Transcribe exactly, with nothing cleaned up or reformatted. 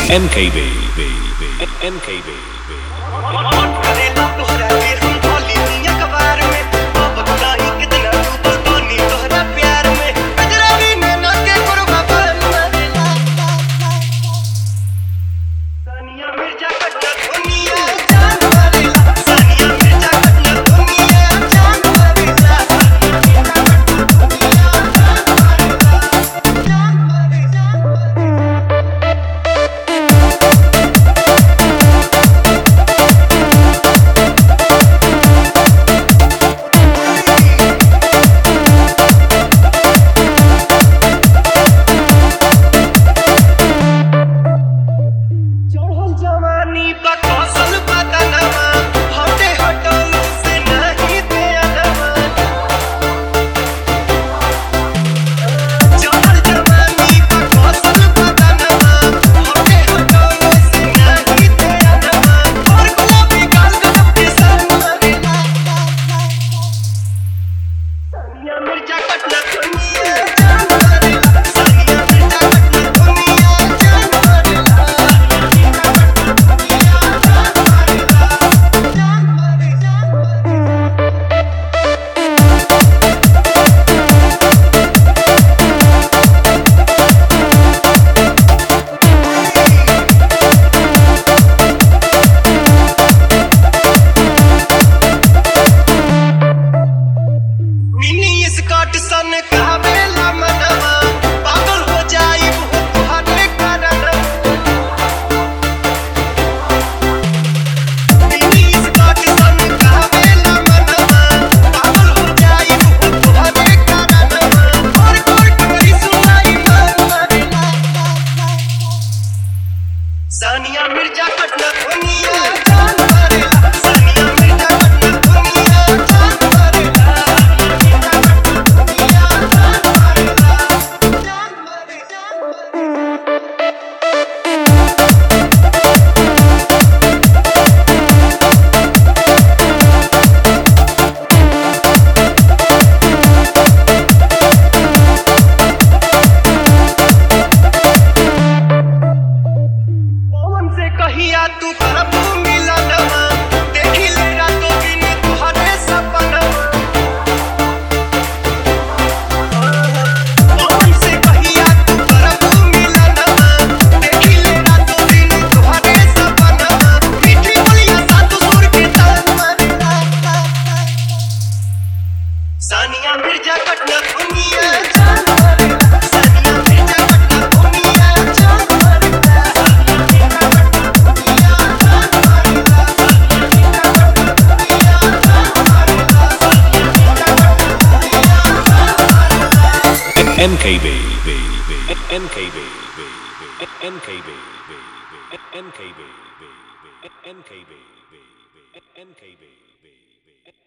M K B, M K B. Sania Mirza Patna दुनिया जान मारेला सानिया मिर्जा पटना दुनिया जान मारेला दुनिया जान मारेला जान कहिया तू करबू मिलनवा देखी ले रातों दिन तुहरे सपनवा पवन से कहिया तू करबू मिलनवा देखी ले रातों दिन तुहरे सपनवा मीठी बोलिया सातु सुर के तान मारेला सानिया मिर्जा पटना दुनिया जान मारेला सानिया मिर्जा पटना दुनिया जान मारेला M K B, M K B, M K B, M K B, M K B, M K B, M K B.